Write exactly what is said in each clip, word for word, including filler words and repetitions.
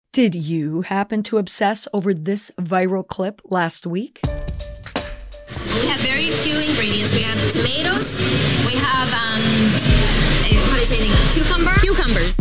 Did you happen to obsess over this viral clip last week? We have very few ingredients. We have tomatoes. We have, um, how do you say it? Cucumber? Cucumbers.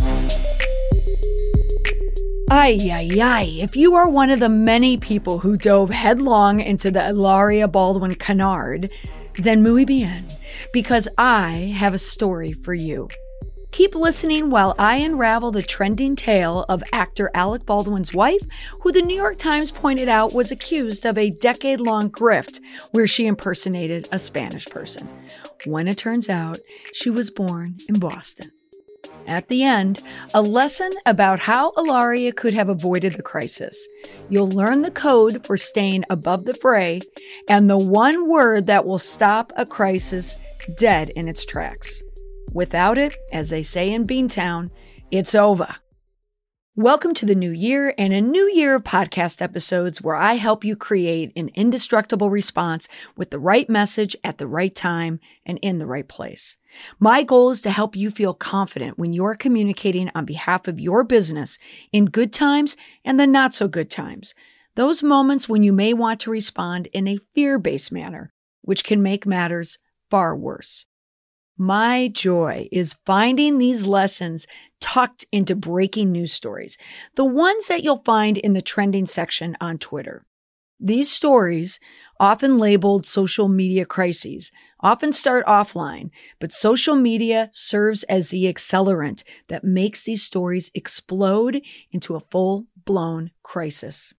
Ay, ay, ay. If you are one of the many people who dove headlong into the Hilaria Baldwin canard, then muy bien, because I have a story for you. Keep listening while I unravel the trending tale of actor Alec Baldwin's wife, who the New York Times pointed out was accused of a decade-long grift where she impersonated a Spanish person, when it turns out she was born in Boston. At the end, a lesson about how Hilaria could have avoided the crisis. You'll learn the code for staying above the fray and the one word that will stop a crisis dead in its tracks. Without it, as they say in Beantown, it's over. Welcome to the new year and a new year of podcast episodes where I help you create an indestructible response with the right message at the right time and in the right place. My goal is to help you feel confident when you're communicating on behalf of your business in good times and the not so good times. Those moments when you may want to respond in a fear-based manner, which can make matters far worse. My joy is finding these lessons tucked into breaking news stories, the ones that you'll find in the trending section on Twitter. These stories, often labeled social media crises, often start offline, but social media serves as the accelerant that makes these stories explode into a full-blown crisis.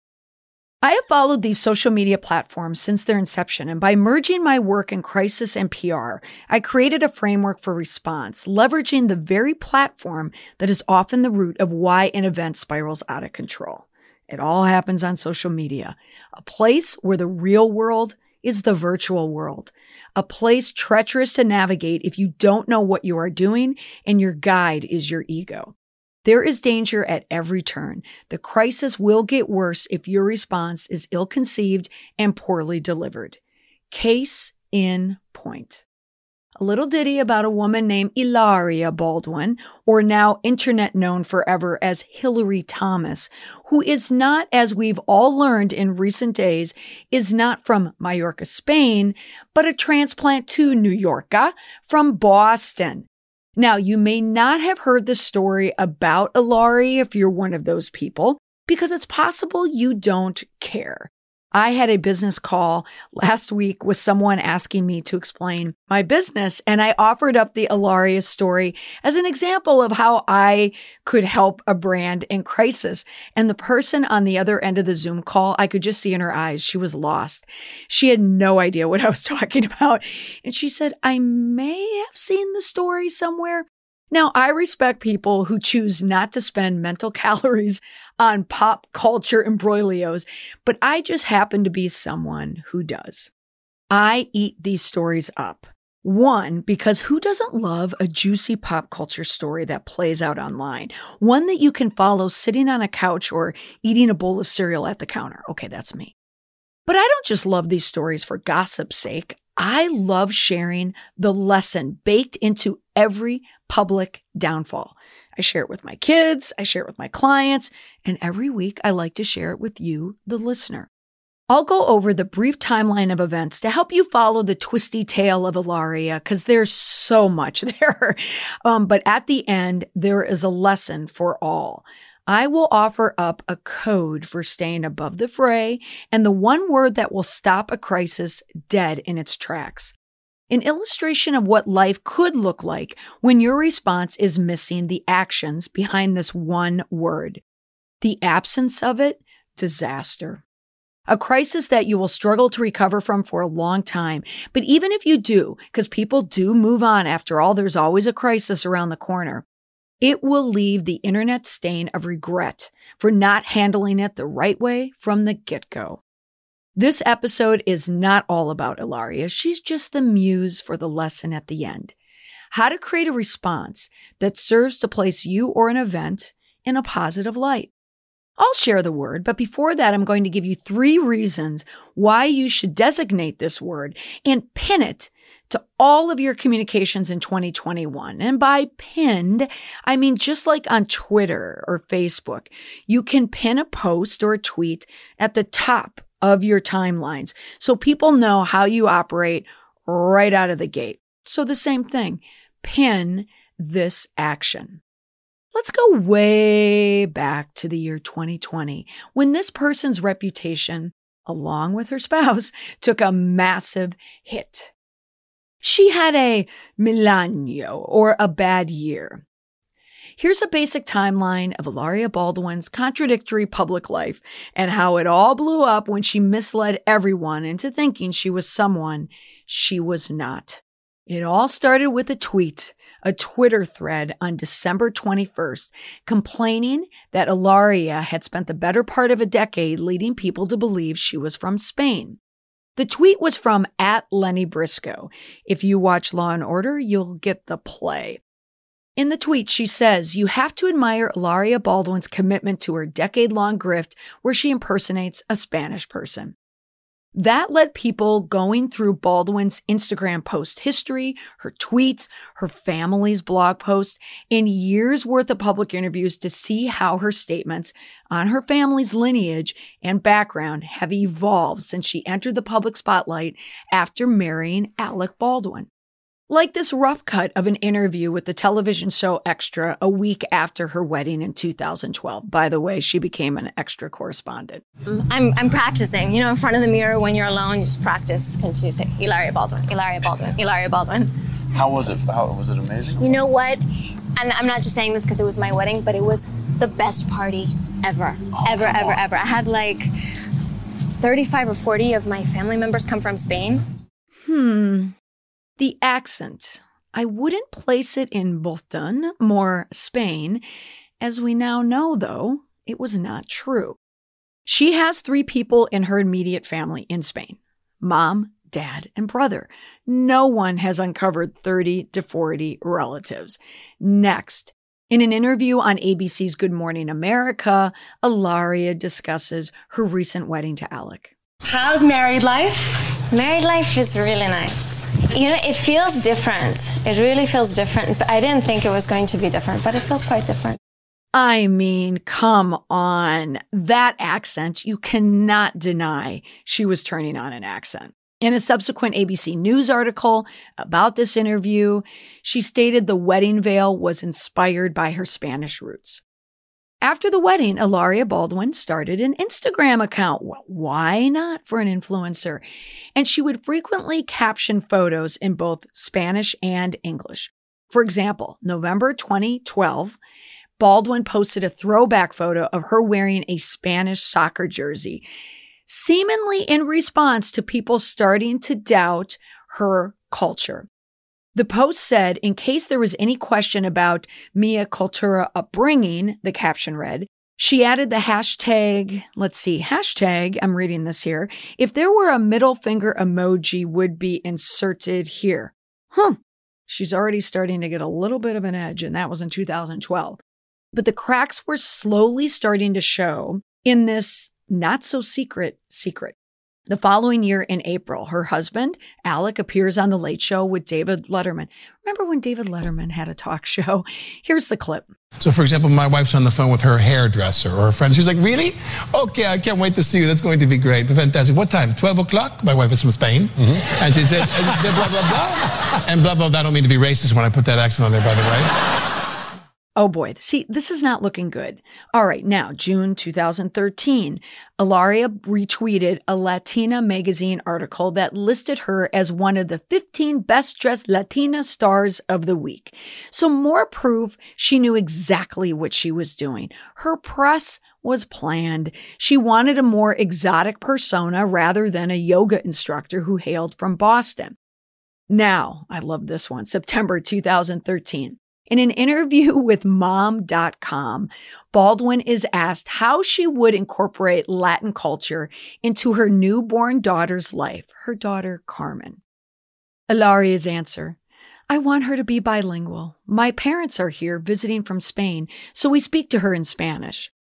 I have followed these social media platforms since their inception, and by merging my work in crisis and P R, I created a framework for response, leveraging the very platform that is often the root of why an event spirals out of control. It all happens on social media, a place where the real world is the virtual world, a place treacherous to navigate if you don't know what you are doing and your guide is your ego. There is danger at every turn. The crisis will get worse if your response is ill-conceived and poorly delivered. Case in point. A little ditty about a woman named Hilaria Baldwin, or now internet known forever as Hillary Thomas, who is not, as we've all learned in recent days, is not from Mallorca, Spain, but a transplant to New York, from Boston. Now, you may not have heard the story about Hilaria if you're one of those people, because it's possible you don't care. I had a business call last week with someone asking me to explain my business, and I offered up the Hilaria story as an example of how I could help a brand in crisis. And the person on the other end of the Zoom call, I could just see in her eyes, she was lost. She had no idea what I was talking about. And she said, I may have seen the story somewhere. Now, I respect people who choose not to spend mental calories on pop culture embroglios, but I just happen to be someone who does. I eat these stories up. One, because who doesn't love a juicy pop culture story that plays out online? One that you can follow sitting on a couch or eating a bowl of cereal at the counter. Okay, that's me. But I don't just love these stories for gossip's sake. I love sharing the lesson baked into every public downfall. I share it with my kids, I share it with my clients, and every week I like to share it with you, the listener. I'll go over the brief timeline of events to help you follow the twisty tale of Hilaria, because there's so much there. Um, but at the end, there is a lesson for all. I will offer up a code for staying above the fray and the one word that will stop a crisis dead in its tracks. An illustration of what life could look like when your response is missing the actions behind this one word. The absence of it, disaster. A crisis that you will struggle to recover from for a long time. But even if you do, because people do move on, after all, there's always a crisis around the corner. It will leave the internet stain of regret for not handling it the right way from the get-go. This episode is not all about Hilaria. She's just the muse for the lesson at the end. How to create a response that serves to place you or an event in a positive light. I'll share the word, but before that, I'm going to give you three reasons why you should designate this word and pin it to all of your communications in twenty twenty-one. And by pinned, I mean just like on Twitter or Facebook, you can pin a post or a tweet at the top of your timelines so people know how you operate right out of the gate. So the same thing, pin this action. Let's go way back to the year twenty twenty, when this person's reputation, along with her spouse, took a massive hit. She had a Milagno, or a bad year. Here's a basic timeline of Hilaria Baldwin's contradictory public life and how it all blew up when she misled everyone into thinking she was someone she was not. It all started with a tweet, a Twitter thread on December twenty-first, complaining that Hilaria had spent the better part of a decade leading people to believe she was from Spain. The tweet was from at Lenny Briscoe. If you watch Law and Order, you'll get the play. In the tweet, she says, "You have to admire Hilaria Baldwin's commitment to her decade-long grift where she impersonates a Spanish person." That led people going through Baldwin's Instagram post history, her tweets, her family's blog posts, and years worth of public interviews to see how her statements on her family's lineage and background have evolved since she entered the public spotlight after marrying Alec Baldwin. Like this rough cut of an interview with the television show Extra a week after her wedding in two thousand twelve. By the way, she became an Extra correspondent. I'm I'm practicing. You know, in front of the mirror when you're alone, you just practice. Continue to say, Hilaria Baldwin, Hilaria Baldwin, Hilaria Baldwin. How was it? How was it amazing? You know what? And I'm not just saying this because it was my wedding, but it was the best party ever. Oh, ever, ever, on. ever. I had like thirty-five or forty of my family members come from Spain. Hmm. The accent. I wouldn't place it in Boston, more Spain. As we now know, though, it was not true. She has three people in her immediate family in Spain: mom, dad, and brother. No one has uncovered thirty to forty relatives. Next, in an interview on A B C's Good Morning America, Hilaria discusses her recent wedding to Alec. How's married life? Married life is really nice. You know, it feels different. It really feels different. But I didn't think it was going to be different, but it feels quite different. I mean, come on. That accent, you cannot deny she was turning on an accent. In a subsequent A B C News article about this interview, she stated the wedding veil was inspired by her Spanish roots. After the wedding, Hilaria Baldwin started an Instagram account. Well, why not for an influencer? And she would frequently caption photos in both Spanish and English. For example, November twenty twelve, Baldwin posted a throwback photo of her wearing a Spanish soccer jersey, seemingly in response to people starting to doubt her culture. The post said, in case there was any question about Mia Cultura upbringing, the caption read, she added the hashtag, let's see, hashtag, I'm reading this here, if there were a middle finger emoji would be inserted here. Huh. She's already starting to get a little bit of an edge, and that was in two thousand twelve. But the cracks were slowly starting to show in this not-so-secret secret. The following year in April, her husband, Alec, appears on The Late Show with David Letterman. Remember when David Letterman had a talk show? Here's the clip. So, for example, my wife's on the phone with her hairdresser or her friend. She's like, really? Okay, I can't wait to see you. That's going to be great. Fantastic. What time? twelve o'clock? My wife is from Spain. Mm-hmm. And she said, blah, blah, blah. And blah, blah, blah. I don't mean to be racist when I put that accent on there, by the way. Oh boy, see, this is not looking good. All right, now, June two thousand thirteen, Hilaria retweeted a Latina magazine article that listed her as one of the fifteen best-dressed Latina stars of the week. So more proof she knew exactly what she was doing. Her press was planned. She wanted a more exotic persona rather than a yoga instructor who hailed from Boston. Now, I love this one, September two thousand thirteen. In an interview with mom dot com, Baldwin is asked how she would incorporate Latin culture into her newborn daughter's life, her daughter Carmen. Hilaria's answer, I want her to be bilingual. My parents are here visiting from Spain, so we speak to her in Spanish.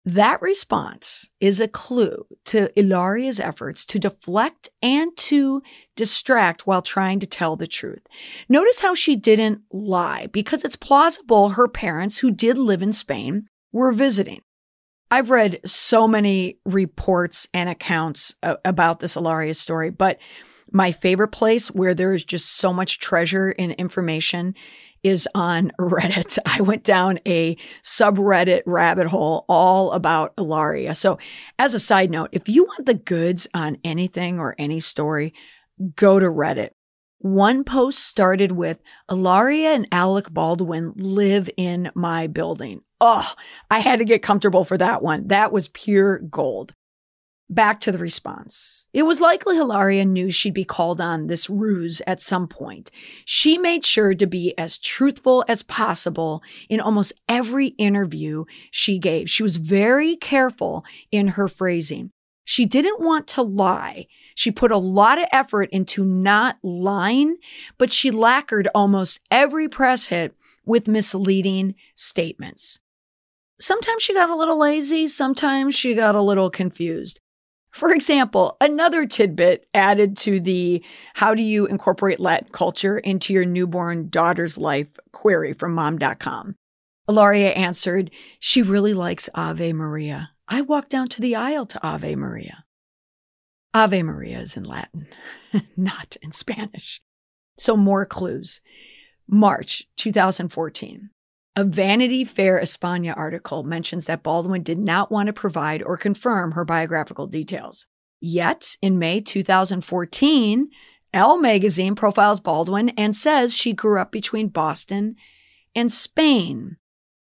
That response is a clue to Ilaria's efforts to deflect and to distract while trying to tell the truth. Notice how she didn't lie, because it's plausible her parents, who did live in Spain, were visiting. I've read so many reports and accounts uh, about this Ilaria story, but my favorite place where there is just so much treasure in information is on Reddit. I went down a subreddit rabbit hole all about Ilaria. So as a side note, if you want the goods on anything or any story, go to Reddit. One post started with, Ilaria and Alec Baldwin live in my building. Oh, I had to get comfortable for that one. That was pure gold. Back to the response. It was likely Ilaria knew she'd be called on this ruse at some point. She made sure to be as truthful as possible in almost every interview she gave. She was very careful in her phrasing. She didn't want to lie. She put a lot of effort into not lying, but she lacquered almost every press hit with misleading statements. Sometimes she got a little lazy. Sometimes she got a little confused. For example, another tidbit added to the how do you incorporate Latin culture into your newborn daughter's life query from mom dot com. Ilaria answered, she really likes Ave Maria. I walked down to the aisle to Ave Maria. Ave Maria is in Latin, not in Spanish. So more clues. March two thousand fourteen. A Vanity Fair España article mentions that Baldwin did not want to provide or confirm her biographical details. Yet, in May two thousand fourteen, Elle magazine profiles Baldwin and says she grew up between Boston and Spain.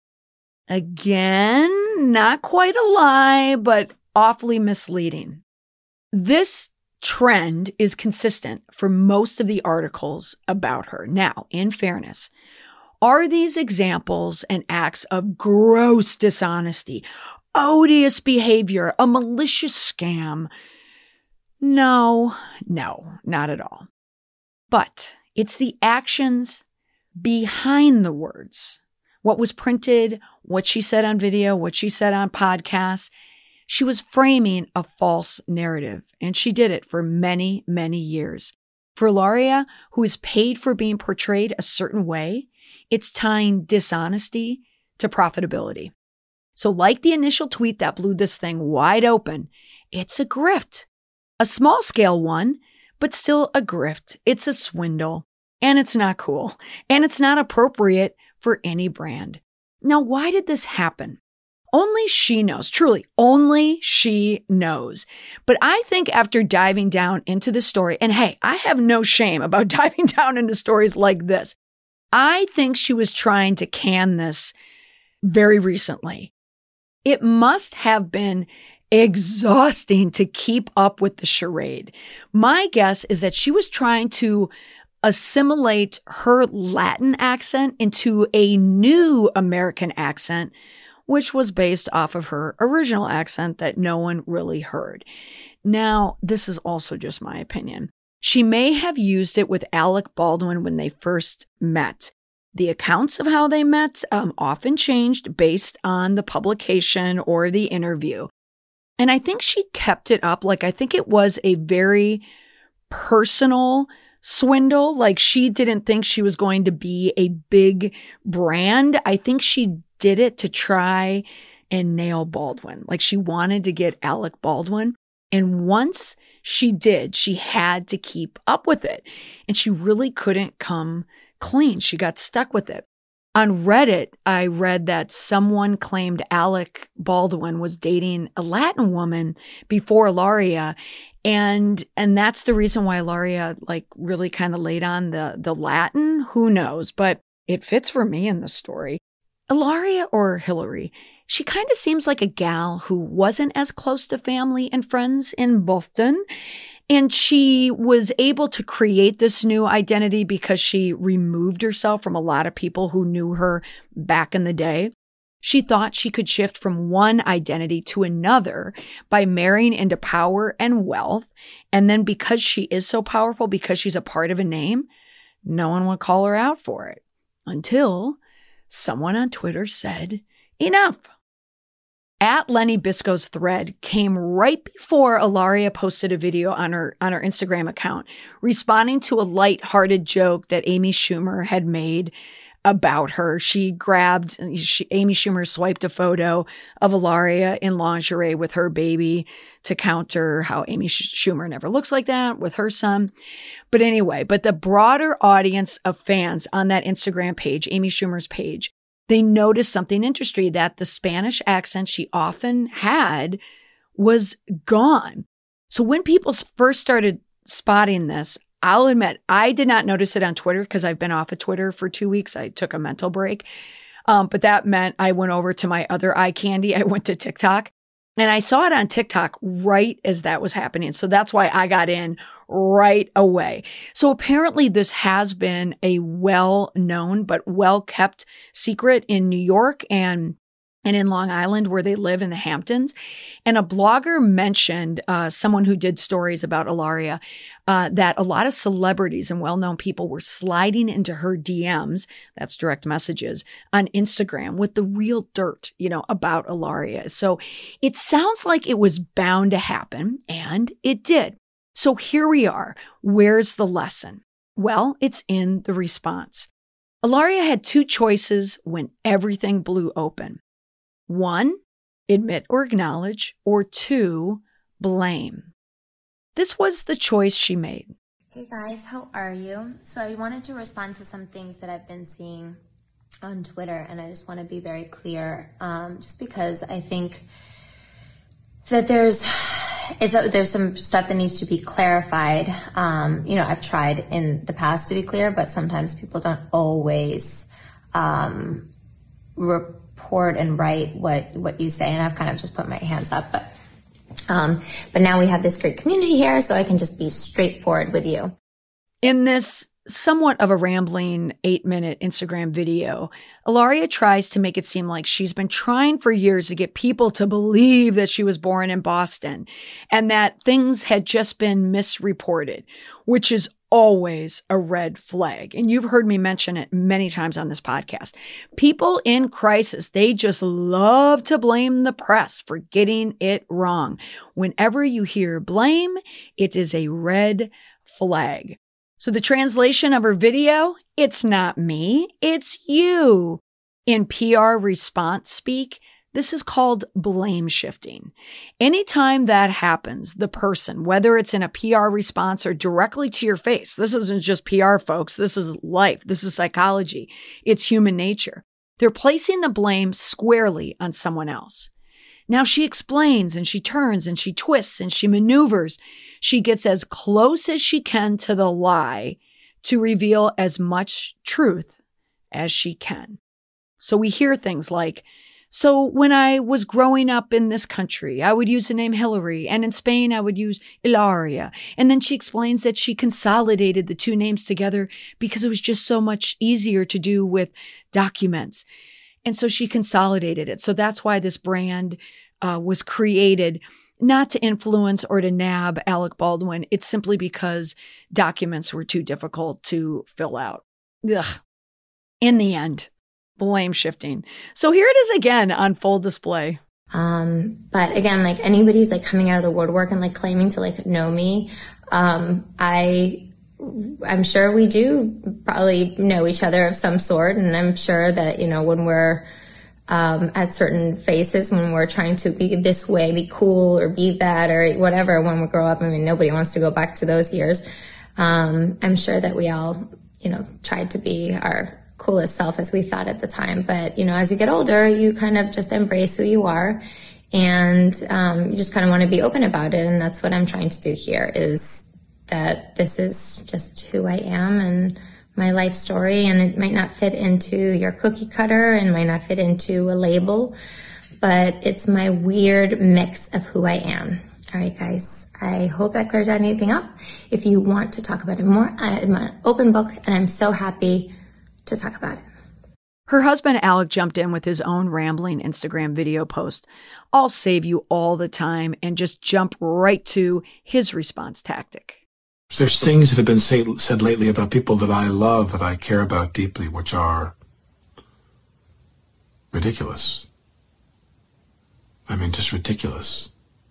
Again, not quite a lie, but awfully misleading. This trend is consistent for most of the articles about her. Now, in fairness, are these examples and acts of gross dishonesty, odious behavior, a malicious scam? No, no, not at all. But it's the actions behind the words. What was printed, what she said on video, what she said on podcasts. She was framing a false narrative, and she did it for many, many years. For Ilaria, who is paid for being portrayed a certain way, it's tying dishonesty to profitability. So like the initial tweet that blew this thing wide open, it's a grift. A small scale one, but still a grift. It's a swindle, and it's not cool, and it's not appropriate for any brand. Now, why did this happen? Only she knows, truly, only she knows. But I think after diving down into the story, and hey, I have no shame about diving down into stories like this, I think she was trying to can this very recently. It must have been exhausting to keep up with the charade. My guess is that she was trying to assimilate her Latin accent into a new American accent, which was based off of her original accent that no one really heard. Now, this is also just my opinion. She may have used it with Alec Baldwin when they first met. The accounts of how they met um, often changed based on the publication or the interview. And I think she kept it up. Like, I think it was a very personal swindle. Like, she didn't think she was going to be a big brand. I think she did it to try and nail Baldwin. Like, she wanted to get Alec Baldwin. And once she did, she had to keep up with it. And she really couldn't come clean. She got stuck with it. On Reddit, I read that someone claimed Alec Baldwin was dating a Latin woman before Ilaria. And and that's the reason why Ilaria like really kind of laid on the, the Latin. Who knows? But it fits for me in the story. Ilaria or Hillary, she kind of seems like a gal who wasn't as close to family and friends in Boston. And she was able to create this new identity because she removed herself from a lot of people who knew her back in the day. She thought she could shift from one identity to another by marrying into power and wealth. And then because she is so powerful, because she's a part of a name, no one would call her out for it. Until someone on Twitter said, enough. At Lenny Bisco's thread came right before Ilaria posted a video on her on her Instagram account, responding to a lighthearted joke that Amy Schumer had made about her. She grabbed, she, Amy Schumer swiped a photo of Ilaria in lingerie with her baby to counter how Amy Schumer never looks like that with her son. But anyway, but the broader audience of fans on that Instagram page, Amy Schumer's page, they noticed something interesting, that the Spanish accent she often had was gone. So when people first started spotting this, I'll admit, I did not notice it on Twitter because I've been off of Twitter for two weeks. I took a mental break. Um, but that meant I went over to my other eye candy. I went to TikTok and I saw it on TikTok right as that was happening. So that's why I got in right away. So apparently this has been a well-known but well-kept secret in New York and and in Long Island, where they live in the Hamptons. And a blogger mentioned, uh, someone who did stories about Ilaria, uh, that a lot of celebrities and well-known people were sliding into her D Ms, that's direct messages, on Instagram with the real dirt, you know, about Ilaria. So it sounds like it was bound to happen, and it did. So here we are. Where's the lesson? Well, it's in the response. Ilaria had two choices when everything blew open. One, admit or acknowledge, or two, blame. This was the choice she made. Hey guys, how are you? So I wanted to respond to some things that I've been seeing on Twitter, and I just want to be very clear, um, just because I think that there's is that there's some stuff that needs to be clarified. Um, you know, I've tried in the past to be clear, but sometimes people don't always um, report and write what, what you say, and I've kind of just put my hands up. But um, but now we have this great community here, so I can just be straightforward with you. In this somewhat of a rambling eight-minute Instagram video, Ilaria tries to make it seem like she's been trying for years to get people to believe that she was born in Boston and that things had just been misreported, which is always a red flag. And you've heard me mention it many times on this podcast. People in crisis, they just love to blame the press for getting it wrong. Whenever you hear blame, it is a red flag. So the translation of her video, it's not me, it's you. In P R response speak, this is called blame shifting. Anytime that happens, the person, whether it's in a P R response or directly to your face, this isn't just P R, folks, this is life, this is psychology, it's human nature. They're placing the blame squarely on someone else. Now she explains and she turns and she twists and she maneuvers. She gets as close as she can to the lie to reveal as much truth as she can. So we hear things like, so when I was growing up in this country, I would use the name Hillary, and in Spain, I would use Ilaria. And then she explains that she consolidated the two names together because it was just so much easier to do with documents. And so she consolidated it. So that's why this brand uh, was created, not to influence or to nab Alec Baldwin. It's simply because documents were too difficult to fill out. Ugh. In the end, blame shifting. So here it is again on full display. Um, but again, like anybody who's like coming out of the woodwork and like claiming to like know me, um, I, I'm sure we do probably know each other of some sort. And I'm sure that, you know, when we're, um, at certain phases, when we're trying to be this way, be cool or be that or whatever, when we grow up, I mean, nobody wants to go back to those years. Um, I'm sure that we all, you know, tried to be our coolest self as we thought at the time. But, you know, as you get older, you kind of just embrace who you are, and um, you just kind of want to be open about it. And that's what I'm trying to do here, is that this is just who I am and my life story, and it might not fit into your cookie cutter and might not fit into a label, but it's my weird mix of who I am. All right, guys. I hope that cleared anything up. If you want to talk about it more, I'm an open book, and I'm so happy to talk about it. Her husband, Alec, jumped in with his own rambling Instagram video post. I'll save you all the time and just jump right to his response tactic. There's things that have been say, said lately about people that I love, that I care about deeply, which are ridiculous. I mean, just ridiculous.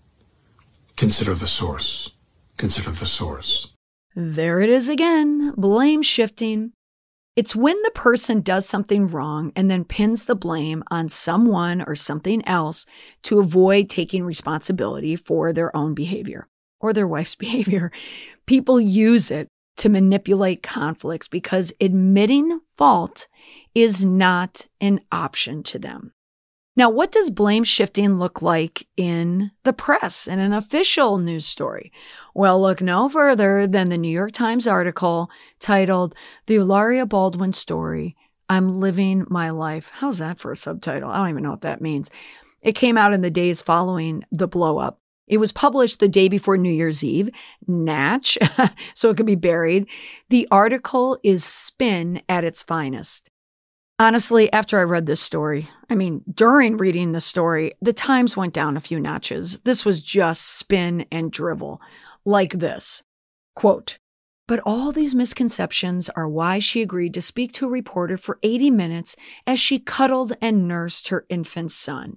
Consider the source. Consider the source. There it is again, blame shifting. It's when the person does something wrong and then pins the blame on someone or something else to avoid taking responsibility for their own behavior or their wife's behavior. People use it to manipulate conflicts because admitting fault is not an option to them. Now, what does blame shifting look like in the press, in an official news story? Well, look no further than the New York Times article titled, "The Hilaria Baldwin Story, I'm Living My Life." How's that for a subtitle? I don't even know what that means. It came out in the days following the blow-up. It was published the day before New Year's Eve, Natch, so it could be buried. The article is spin at its finest. Honestly, after I read this story, I mean, during reading the story, the Times went down a few notches. This was just spin and drivel, like this. Quote, "But all these misconceptions are why she agreed to speak to a reporter for eighty minutes as she cuddled and nursed her infant son."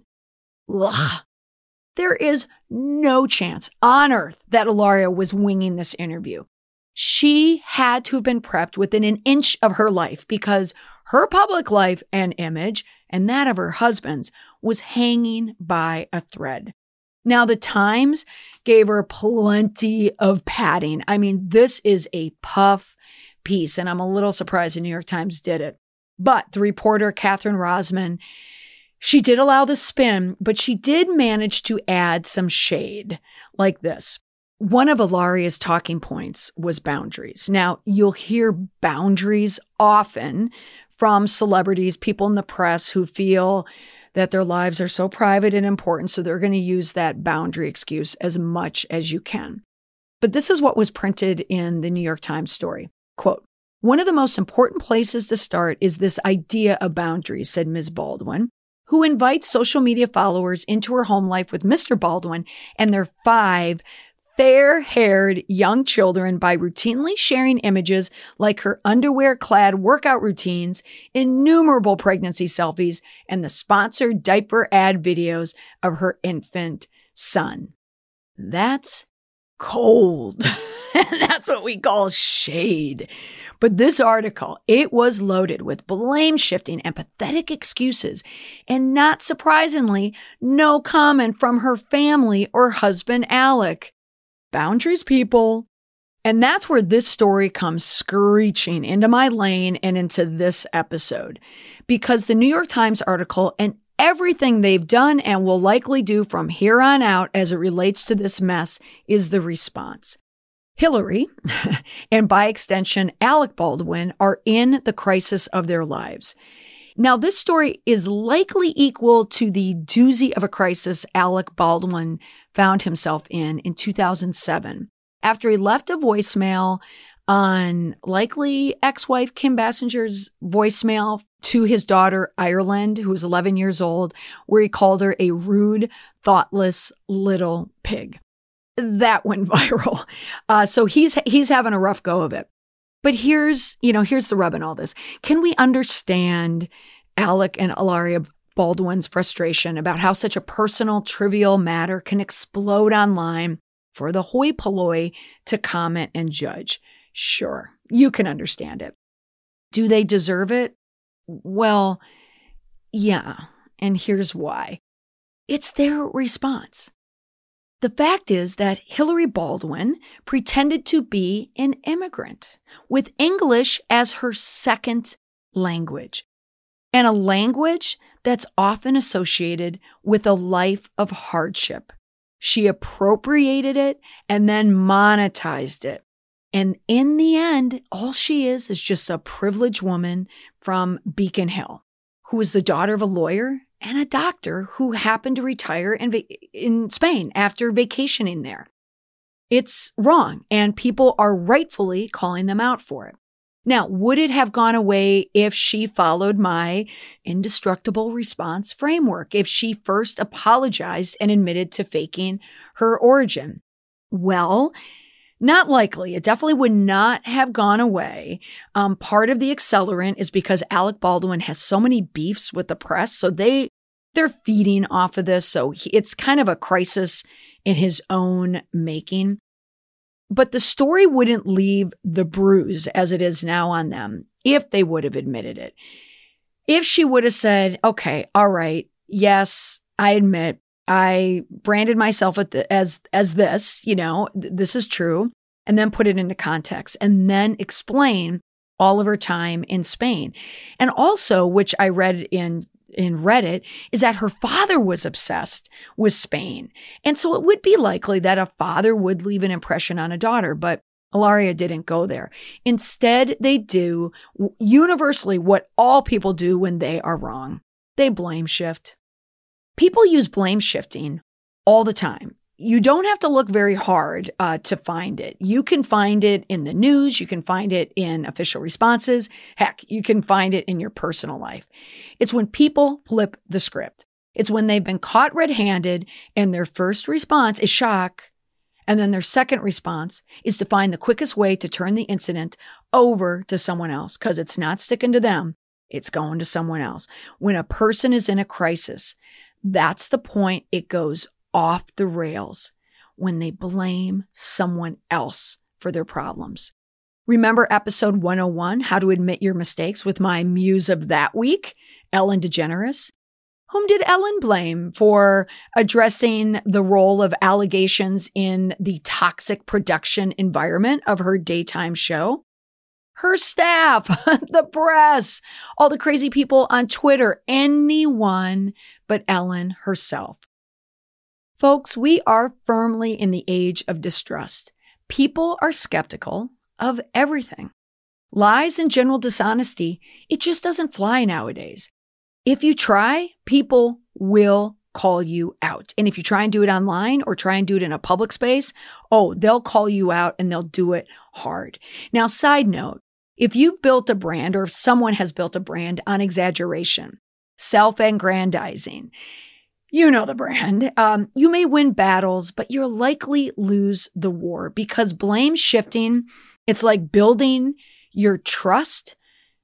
Ugh. There is no chance on earth that Hilaria was winging this interview. She had to have been prepped within an inch of her life because her public life and image, and that of her husband's, was hanging by a thread. Now, the Times gave her plenty of padding. I mean, this is a puff piece, and I'm a little surprised the New York Times did it. But the reporter, Catherine Rosman, she did allow the spin, but she did manage to add some shade like this. One of Hilaria's talking points was boundaries. Now, you'll hear boundaries often from celebrities, people in the press who feel that their lives are so private and important, so they're going to use that boundary excuse as much as you can. But this is what was printed in the New York Times story. Quote, "One of the most important places to start is this idea of boundaries," said Miz Baldwin, who invites social media followers into her home life with Mister Baldwin and their five fair-haired young children by routinely sharing images like her underwear-clad workout routines, innumerable pregnancy selfies, and the sponsored diaper ad videos of her infant son. That's cold. That's what we call shade. But this article, it was loaded with blame shifting and pathetic excuses. And not surprisingly, no comment from her family or husband, Alec. Boundaries, people. And that's where this story comes screeching into my lane and into this episode. Because the New York Times article and everything they've done and will likely do from here on out as it relates to this mess is the response. Hillary, and by extension, Alec Baldwin, are in the crisis of their lives. Now, this story is likely equal to the doozy of a crisis Alec Baldwin found himself in in two thousand seven after he left a voicemail on likely ex-wife Kim Bassinger's voicemail to his daughter Ireland, who was eleven years old, where he called her a rude, thoughtless little pig. That went viral. Uh, so he's he's having a rough go of it. But here's, you know, here's the rub in all this. Can we understand Alec and Hilaria Baldwin's frustration about how such a personal, trivial matter can explode online for the hoi polloi to comment and judge? Sure, you can understand it. Do they deserve it? Well, yeah, and here's why. It's their response. The fact is that Hillary Baldwin pretended to be an immigrant with English as her second language, and a language that's often associated with a life of hardship. She appropriated it and then monetized it. And in the end, all she is is just a privileged woman from Beacon Hill, who is the daughter of a lawyer and a doctor who happened to retire in, va- in Spain after vacationing there. It's wrong, and people are rightfully calling them out for it. Now, would it have gone away if she followed my indestructible response framework, if she first apologized and admitted to faking her origin? Well, not likely. It definitely would not have gone away. Um, part of the accelerant is because Alec Baldwin has so many beefs with the press, so they They're feeding off of this, so he, it's kind of a crisis in his own making. But the story wouldn't leave the bruise as it is now on them if they would have admitted it. If she would have said, okay, all right, yes, I admit I branded myself as, as this, you know, th- this is true, and then put it into context and then explain all of her time in Spain. And also, which I read in in Reddit, is that her father was obsessed with Spain. And so it would be likely that a father would leave an impression on a daughter, but Ilaria didn't go there. Instead, they do universally what all people do when they are wrong. They blame shift. People use blame shifting all the time. You don't have to look very hard uh, to find it. You can find it in the news. You can find it in official responses. Heck, you can find it in your personal life. It's when people flip the script. It's when they've been caught red-handed and their first response is shock. And then their second response is to find the quickest way to turn the incident over to someone else because it's not sticking to them. It's going to someone else. When a person is in a crisis, that's the point it goes off the rails, when they blame someone else for their problems. Remember episode one oh one, How to Admit Your Mistakes, with my muse of that week, Ellen DeGeneres? Whom did Ellen blame for addressing the role of allegations in the toxic production environment of her daytime show? Her staff, the press, all the crazy people on Twitter, anyone but Ellen herself. Folks, we are firmly in the age of distrust. People are skeptical of everything. Lies and general dishonesty, it just doesn't fly nowadays. If you try, people will call you out. And if you try and do it online or try and do it in a public space, oh, they'll call you out and they'll do it hard. Now, side note, if you've built a brand or if someone has built a brand on exaggeration, self-aggrandizing, you know the brand. Um, you may win battles, but you'll likely lose the war because blame shifting, it's like building your trust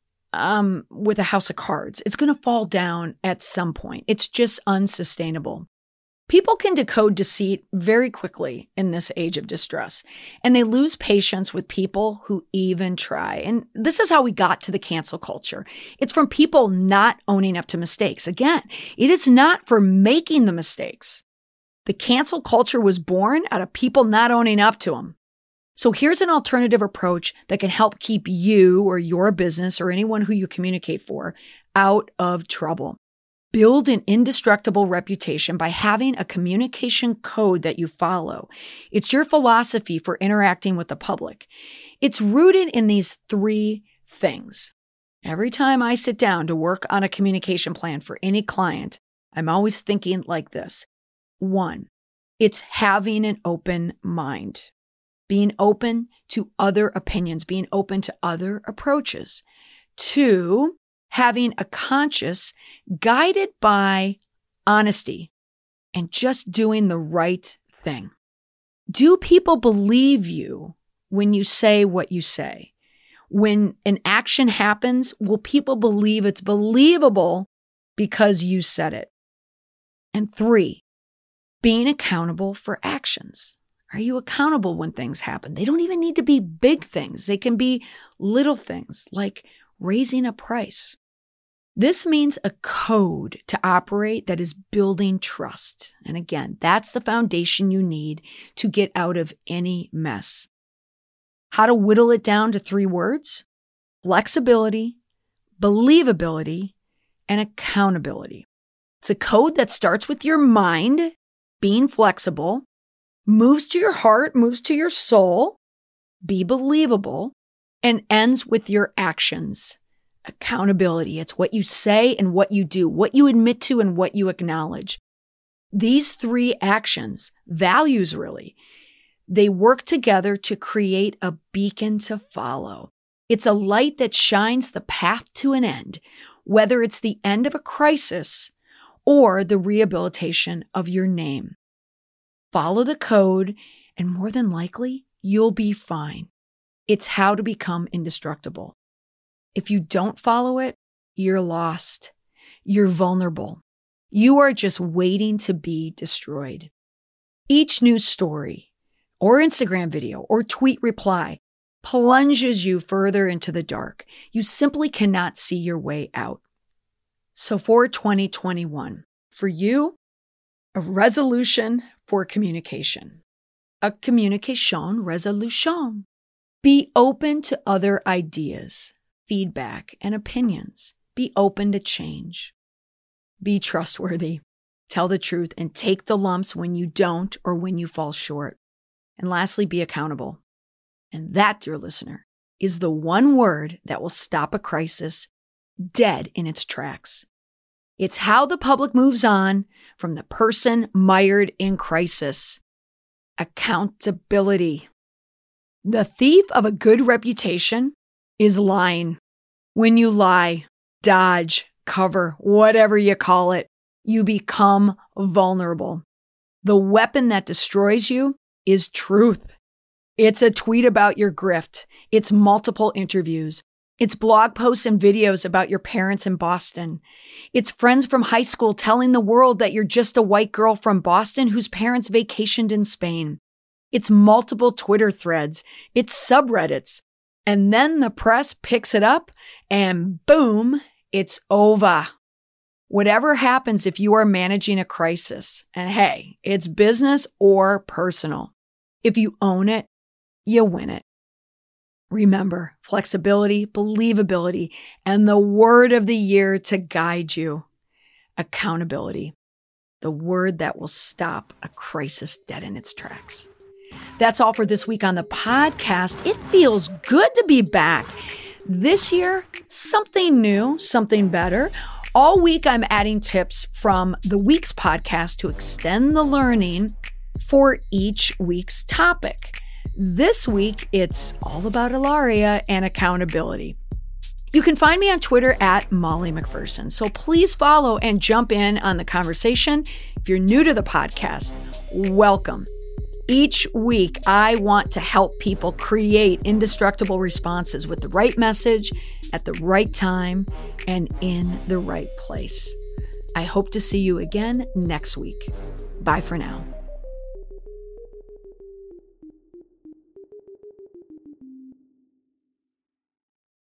um, with a house of cards. It's going to fall down at some point. It's just unsustainable. People can decode deceit very quickly in this age of distress, and they lose patience with people who even try. And this is how we got to the cancel culture. It's from people not owning up to mistakes. Again, it is not for making the mistakes. The cancel culture was born out of people not owning up to them. So here's an alternative approach that can help keep you or your business or anyone who you communicate for out of trouble. Build an indestructible reputation by having a communication code that you follow. It's your philosophy for interacting with the public. It's rooted in these three things. Every time I sit down to work on a communication plan for any client, I'm always thinking like this. One, it's having an open mind, being open to other opinions, being open to other approaches. Two, having a conscience guided by honesty and just doing the right thing. Do people believe you when you say what you say? When an action happens, will people believe it's believable because you said it? And three, being accountable for actions. Are you accountable when things happen? They don't even need to be big things. They can be little things like raising a price. This means a code to operate that is building trust. And again, that's the foundation you need to get out of any mess. How to whittle it down to three words? Flexibility, believability, and accountability. It's a code that starts with your mind, being flexible, moves to your heart, moves to your soul, be believable, and ends with your actions. Accountability. It's what you say and what you do, what you admit to and what you acknowledge. These three actions, values really, they work together to create a beacon to follow. It's a light that shines the path to an end, whether it's the end of a crisis or the rehabilitation of your name. Follow the code, and more than likely, you'll be fine. It's how to become indestructible. If you don't follow it, you're lost. You're vulnerable. You are just waiting to be destroyed. Each news story or Instagram video or tweet reply plunges you further into the dark. You simply cannot see your way out. So for twenty twenty-one, for you, a resolution for communication. A communication resolution. Be open to other ideas, feedback, and opinions. Be open to change. Be trustworthy. Tell the truth and take the lumps when you don't or when you fall short. And lastly, be accountable. And that, dear listener, is the one word that will stop a crisis dead in its tracks. It's how the public moves on from the person mired in crisis. Accountability. The thief of a good reputation is lying. When you lie, dodge, cover, whatever you call it, you become vulnerable. The weapon that destroys you is truth. It's a tweet about your grift. It's multiple interviews. It's blog posts and videos about your parents in Boston. It's friends from high school telling the world that you're just a white girl from Boston whose parents vacationed in Spain. It's multiple Twitter threads. It's subreddits. And then the press picks it up and boom, it's over. Whatever happens if you are managing a crisis, and hey, it's business or personal, if you own it, you win it. Remember, flexibility, believability, and the word of the year to guide you, accountability, the word that will stop a crisis dead in its tracks. That's all for this week on the podcast. It feels good to be back. This year, something new, something better. All week, I'm adding tips from the week's podcast to extend the learning for each week's topic. This week, it's all about Ilaria and accountability. You can find me on Twitter at Molly McPherson. So please follow and jump in on the conversation. If you're new to the podcast, welcome. Each week, I want to help people create indestructible responses with the right message at the right time and in the right place. I hope to see you again next week. Bye for now.